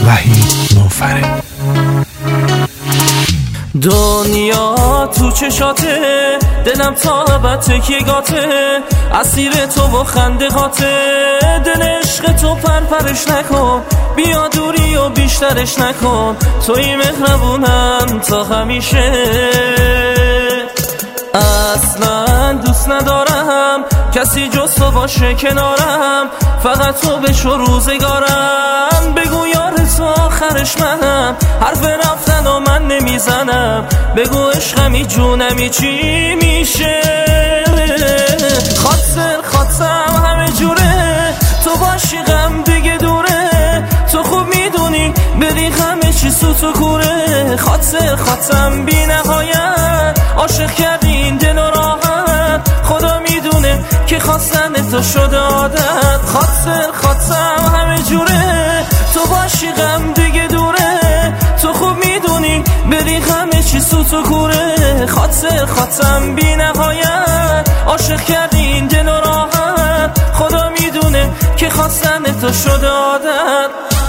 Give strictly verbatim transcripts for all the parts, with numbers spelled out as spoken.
وحید نوفره. دنیا تو چشاته، دلم تا تکیگاته، اسیر تو و خنده قاته، دل عشق تو پرپرش نکن، بیا دوری و بیشترش نکن، توی مهربونم تا همیشه. اصلا دوست ندارم کسی جز تو باشه کنارم، فقط تو بشو روزگارم، بگو یار تو آخرش منم، حرف رفتن و من نمیزنم، بگو عشقمی جونمی چی میشه. خاطر خاطرم همه جوره، تو باشی غم دیگه دوره، تو خوب میدونی بری همه چی سوت و کوره. خاطر خاطرم بی نهایت، عاشق کردی این دل و راحت، خدا میدونه که خواستن تو شده عادت. خاطر خاطرم همه جوره، تو باشی غم دیگه دوره، تو خوب میدونی بری همه چی سوت و کوره. خاطر خاطرم بی نهایت، عاشق کردی این دل و راحت، خدا میدونه که خواستن تو شده عادت.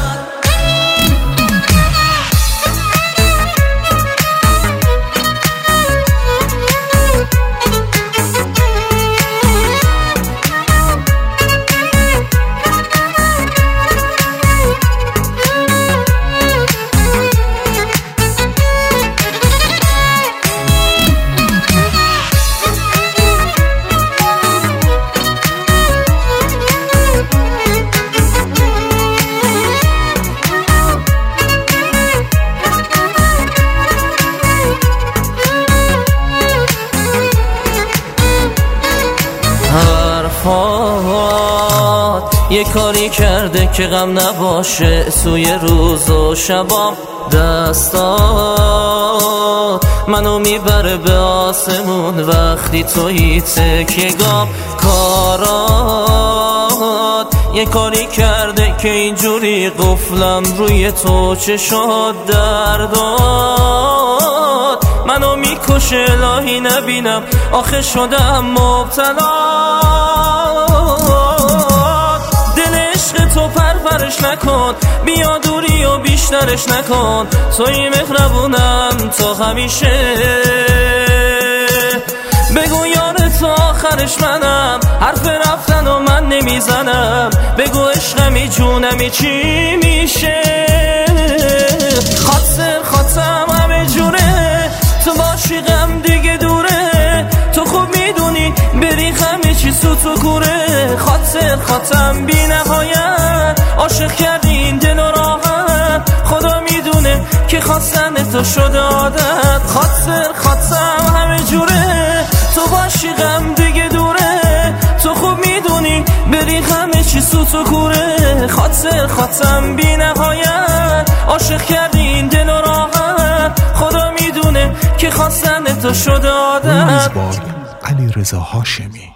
یه کاری کرده که غم نباشه، سوی روز و شبام دستات منو میبره به آسمون، وقتی توی تکیه گام کارات. یه کاری کرده که اینجوری قفلم روی تو چشات درداد، منو میکشه الهی نبینم آخه شدم مبتلا. تو پرپرش نکن، بیا دوری و بیشترش نکن، توی مهربونم تا همیشه. بگو یار تو آخرش منم، حرف رفتن و من نمیزنم، بگو عشقمی جونمی چی میشه. خاطر خاطرم همه جوره، تو باشی غم دیگه دوره، تو خوب میدونی بری همه چی سوت و کوره. خاطر خاطرم بی نهایت، عاشق کردی این دل و راحت، خدا میدونه که خواستن تو شده عادت. خاطر خاطرم همه جوره، تو باشی غم دیگه دوره، تو خوب میدونی بری همه چی سوت و کوره. خاطر خاطرم بی نهایت، عاشق کردی این دل و راحت، خدا میدونه که خواستن تو شده عادت. علیرضا هاشمی.